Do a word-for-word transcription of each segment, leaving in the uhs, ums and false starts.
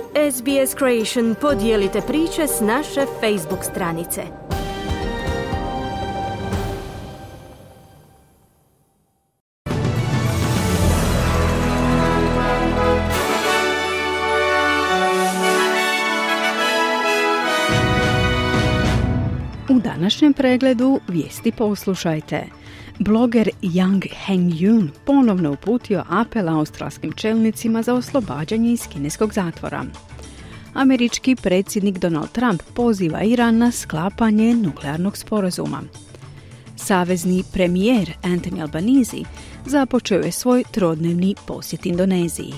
S B S Creation podijelite priče s naše Facebook stranice. U današnjem pregledu vijesti poslušajte. Bloger Yang Hengyun ponovno uputio apel australskim čelnicima za oslobađanje iz kineskog zatvora. Američki predsjednik Donald Trump poziva Iran na sklapanje nuklearnog sporazuma. Savezni premijer Anthony Albanese započeo je svoj trodnevni posjet Indoneziji.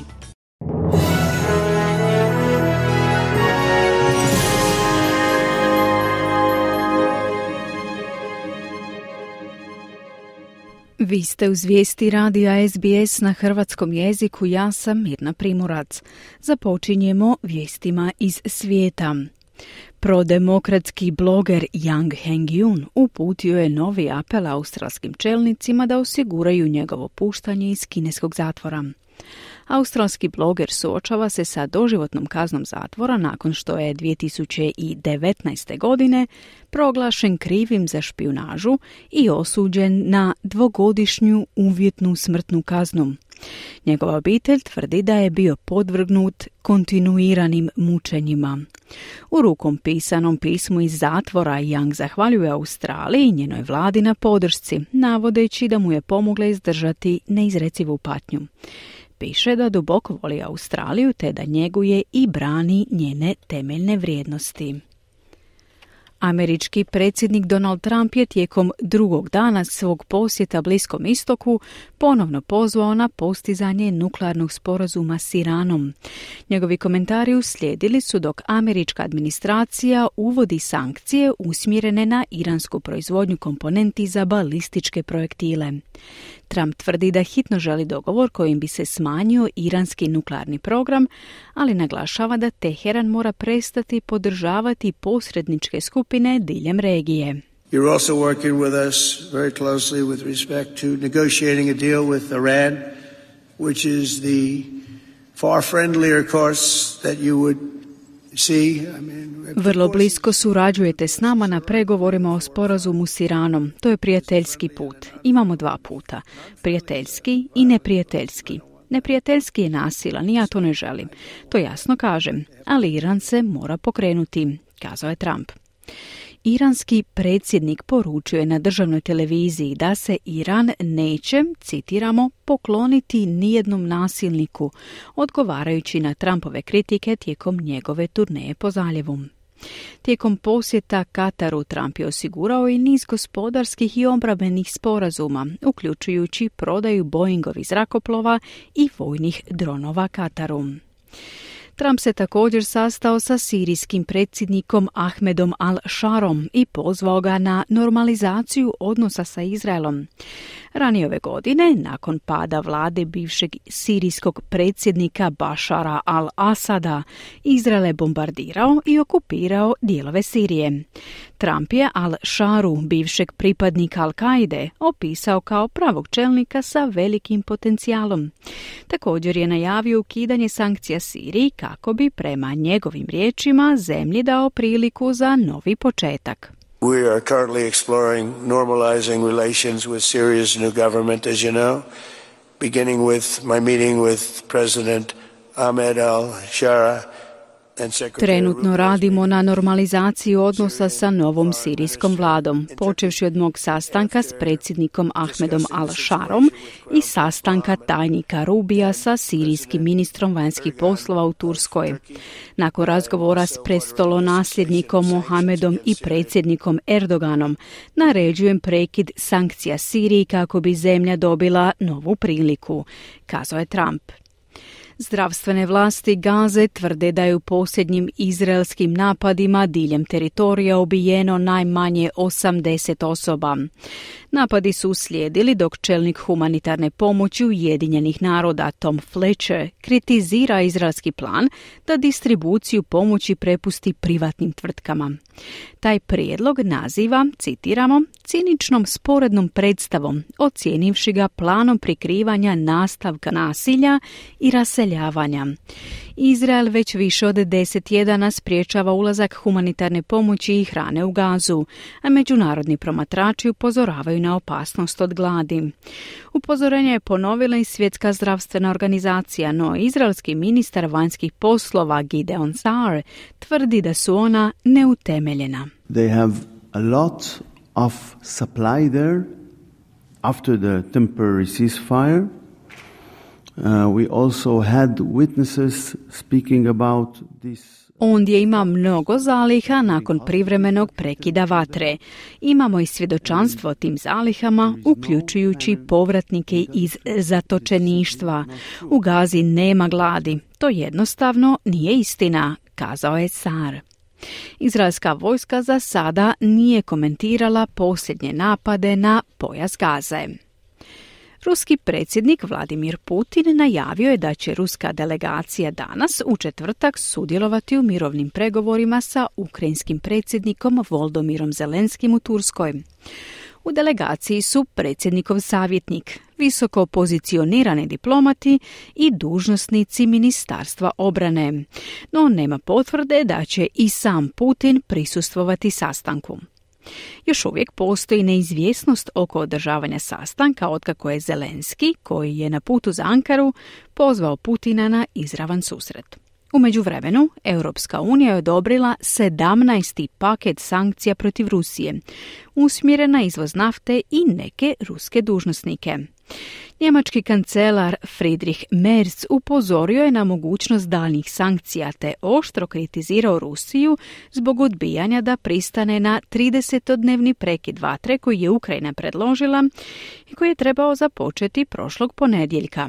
Vi ste uz vijesti radija S B S na hrvatskom jeziku, ja sam Mirna Primorac. Započinjemo vijestima iz svijeta. Prodemokratski bloger Yang Hengyun uputio je novi apel australskim čelnicima da osiguraju njegovo puštanje iz kineskog zatvora. Australski bloger suočava se sa doživotnom kaznom zatvora nakon što je dvije tisuće devetnaeste. godine proglašen krivim za špijunažu i osuđen na dvogodišnju uvjetnu smrtnu kaznu. Njegova obitelj tvrdi da je bio podvrgnut kontinuiranim mučenjima. U rukom pisanom pismu iz zatvora Yang zahvaljuje Australiji i njenoj vladi na podršci, navodeći da mu je pomogla izdržati neizrecivu patnju. Piše da duboko voli Australiju te da njeguje i brani njene temeljne vrijednosti. Američki predsjednik Donald Trump je tijekom drugog dana svog posjeta Bliskom istoku ponovno pozvao na postizanje nuklearnog sporazuma s Iranom. Njegovi komentari uslijedili su dok američka administracija uvodi sankcije usmjerene na iransku proizvodnju komponenti za balističke projektile. Trump tvrdi da hitno želi dogovor kojim bi se smanjio iranski nuklearni program, ali naglašava da Teheran mora prestati podržavati posredničke skupine diljem regije. You're also working with us very closely with respect to negotiating a deal with Iran, which is the far friendlier course that you would see. I mean, Vrlo blisko surađujete s nama na pregovorima o sporazumu s Iranom. To je prijateljski put. Imamo dva puta. Prijateljski i neprijateljski. Neprijateljski je nasilan i ja to ne želim. To jasno kažem, ali Iran se mora pokrenuti, kazao je Trump. Iranski predsjednik poručio je na državnoj televiziji da se Iran neće, citiramo, pokloniti nijednom nasilniku, odgovarajući na Trumpove kritike tijekom njegove turneje po zaljevu. Tijekom posjeta Kataru Trump je osigurao i niz gospodarskih i obrambenih sporazuma, uključujući prodaju Boeingovih zrakoplova i vojnih dronova Kataru. Trump se također sastao sa sirijskim predsjednikom Ahmedom al-Sharom i pozvao ga na normalizaciju odnosa sa Izraelom. Ranije ove godine, nakon pada vlade bivšeg sirijskog predsjednika Bašara al-Asada, Izrael je bombardirao i okupirao dijelove Sirije. Trump je al-Sharu, bivšeg pripadnika Al-Kaide, opisao kao pravog čelnika sa velikim potencijalom. Također je najavio ukidanje sankcija Siriji kako bi prema njegovim riječima zemlji dao priliku za novi početak. We are currently exploring normalizing relations with Syria's new government, as you know, beginning with my meeting with President Ahmed al-Shara. Trenutno radimo na normalizaciji odnosa sa novom sirijskom vladom, počevši od mog sastanka s predsjednikom Ahmedom al-Sharom i sastanka tajnika Rubija sa sirijskim ministrom vanjskih poslova u Turskoj. Nakon razgovora s prestolonasljednikom Mohamedom i predsjednikom Erdoganom, naređujem prekid sankcija Siriji kako bi zemlja dobila novu priliku, kazao je Trump. Zdravstvene vlasti Gaze tvrde da je u posljednjim izraelskim napadima diljem teritorija ubijeno najmanje osamdeset osoba. Napadi su uslijedili dok čelnik humanitarne pomoći Ujedinjenih naroda Tom Fletcher kritizira izraelski plan da distribuciju pomoći prepusti privatnim tvrtkama. Taj prijedlog naziva, citiramo, ciničnom sporednom predstavom, ocijenivši ga planom prikrivanja nastavka nasilja i raseljavanja. Izrael već više od deset tjedana spriječava ulazak humanitarne pomoći i hrane u Gazu, a međunarodni promatrači upozoravaju na opasnost od gladi. Upozorenje je ponovila i Svjetska zdravstvena organizacija, no izraelski ministar vanjskih poslova Gideon Saar tvrdi da su ona neutemeljena. They have a lot of supply there after the temporary ceasefire. Uh, we also had witnesses speaking about this. Ondje ima mnogo zaliha nakon privremenog prekida vatre. Imamo i svjedočanstvo o tim zalihama, uključujući povratnike iz zatočeništva. U Gazi nema gladi. To jednostavno nije istina, kazao je Saar. Izraelska vojska za sada nije komentirala posljednje napade na pojas Gaze. Ruski predsjednik Vladimir Putin najavio je da će ruska delegacija danas u četvrtak sudjelovati u mirovnim pregovorima sa ukrajinskim predsjednikom Volodymyrom Zelenskim u Turskoj. U delegaciji su predsjednikov savjetnik, visoko pozicionirani diplomati i dužnosnici Ministarstva obrane, no nema potvrde da će i sam Putin prisustvovati sastanku. Još uvijek postoji neizvjesnost oko održavanja sastanka otkako je Zelenski, koji je na putu za Ankaru, pozvao Putina na izravan susret. U međuvremenu, Europska unija je odobrila sedamnaesti paket sankcija protiv Rusije, usmjeren na izvoz nafte i neke ruske dužnosnike. Njemački kancelar Friedrich Merz upozorio je na mogućnost daljnjih sankcija te oštro kritizirao Rusiju zbog odbijanja da pristane na tridesetodnevni prekid vatre koji je Ukrajina predložila i koji je trebao započeti prošlog ponedjeljka.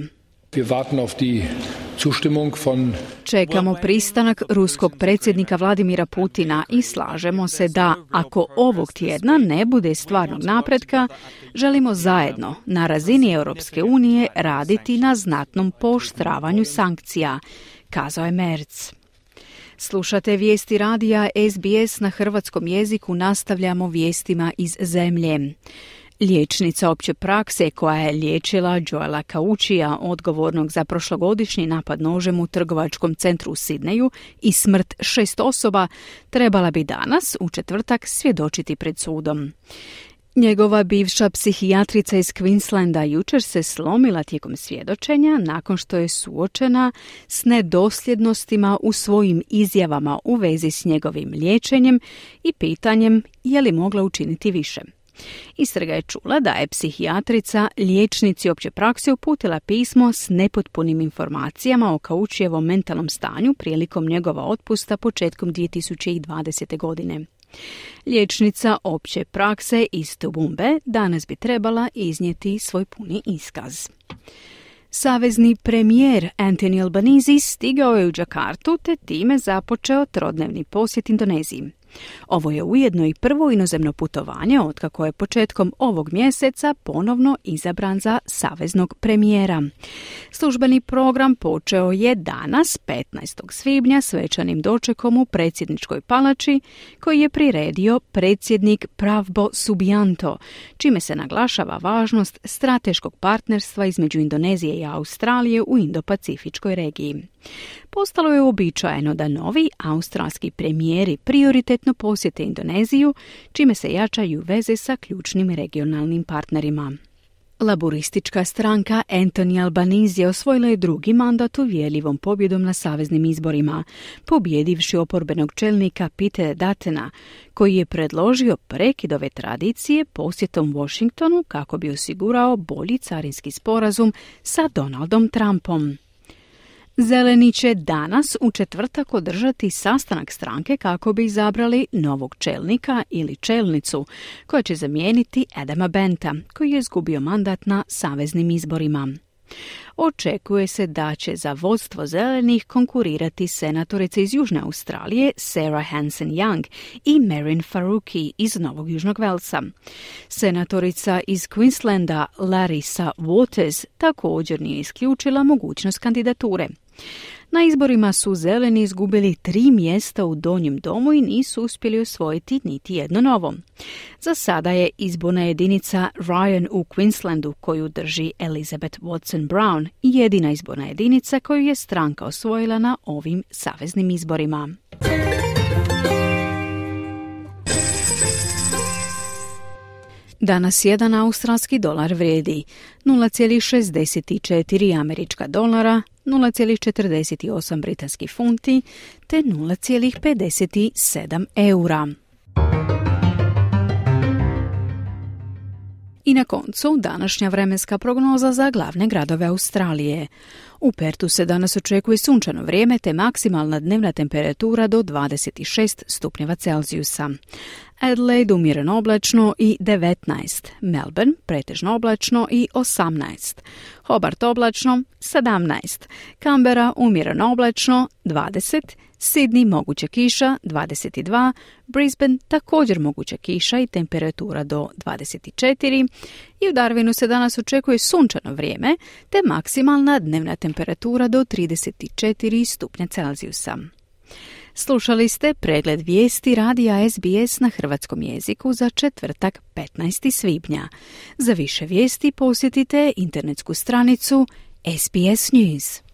Čekamo pristanak ruskog predsjednika Vladimira Putina i slažemo se da, ako ovog tjedna ne bude stvarnog napretka, želimo zajedno na razini Europske unije raditi na znatnom pooštravanju sankcija, kazao je Merz. Slušate vijesti radija S B S na hrvatskom jeziku, nastavljamo vijestima iz zemlje. Liječnica opće prakse koja je liječila Joela Kaučija, odgovornog za prošlogodišnji napad nožem u trgovačkom centru u Sidneju i smrt šest osoba, trebala bi danas, u četvrtak, svjedočiti pred sudom. Njegova bivša psihijatrica iz Queenslanda jučer se slomila tijekom svjedočenja nakon što je suočena s nedosljednostima u svojim izjavama u vezi s njegovim liječenjem i pitanjem je li mogla učiniti više. Istraga je čula da je psihijatrica liječnici opće prakse uputila pismo s nepotpunim informacijama o Kaučijevom mentalnom stanju prilikom njegova otpusta početkom dvije tisuće dvadesete. godine. Liječnica opće prakse iz Tubumbe danas bi trebala iznijeti svoj puni iskaz. Savezni premijer Anthony Albanese stigao je u Džakartu te time započeo trodnevni posjet Indoneziji. Ovo je ujedno i prvo inozemno putovanje otkako je početkom ovog mjeseca ponovno izabran za saveznog premijera. Službeni program počeo je danas, petnaestog svibnja, svečanim dočekom u predsjedničkoj palači koji je priredio predsjednik Prabowo Subianto, čime se naglašava važnost strateškog partnerstva između Indonezije i Australije u Indo-Pacifičkoj regiji. Postalo je uobičajeno da novi australski premijeri prioritetno posjete Indoneziju, čime se jačaju veze sa ključnim regionalnim partnerima. Laburistička stranka Anthony Albanese osvojila je drugi mandat uvjerljivom pobjedom na saveznim izborima, pobjedivši oporbenog čelnika Petera Duttona, koji je predložio prekid ove tradicije posjetom Washingtonu kako bi osigurao bolji carinski sporazum sa Donaldom Trumpom. Zeleni će danas u četvrtak održati sastanak stranke kako bi izabrali novog čelnika ili čelnicu koja će zamijeniti Adama Benta, koji je izgubio mandat na saveznim izborima. Očekuje se da će za vodstvo zelenih konkurirati senatorice iz Južne Australije Sarah Hanson-Young i Marin Faruqi iz Novog Južnog Velsa. Senatorica iz Queenslanda Larissa Waters također nije isključila mogućnost kandidature. Na izborima su zeleni izgubili tri mjesta u donjem domu i nisu uspjeli osvojiti niti jedno novo. Za sada je izborna jedinica Ryan u Queenslandu koju drži Elizabeth Watson Brown jedina izborna jedinica koju je stranka osvojila na ovim saveznim izborima. Danas jedan australski dolar vrijedi nula zarez šezdeset četiri američka dolara, nula zarez četrdeset osam britanskih funti te nula zarez pedeset sedam eura. I na koncu današnja vremenska prognoza za glavne gradove Australije. U Pertu se danas očekuje sunčano vrijeme te maksimalna dnevna temperatura do dvadeset šest stupnjeva Celzijusa. Adelaide umjereno oblačno i devetnaest, Melbourne pretežno oblačno i osamnaest, Hobart oblačno sedamnaest, Canberra umjereno oblačno dvadeset, Sydney moguća kiša dvadeset dva, Brisbane također moguća kiša i temperatura do dvadeset četiri i u Darwinu se danas očekuje sunčano vrijeme te maksimalna dnevna temperatura do trideset četiri stupnja Celzijusa. Slušali ste pregled vijesti radija S B S na hrvatskom jeziku za četvrtak petnaestog svibnja. Za više vijesti posjetite internetsku stranicu S B S News.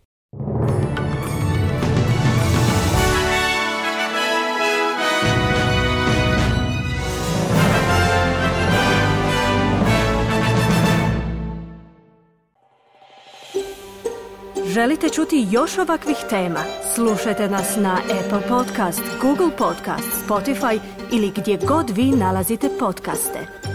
Želite čuti još ovakvih tema? Slušajte nas na Apple Podcast, Google Podcast, Spotify ili gdje god vi nalazite podcaste.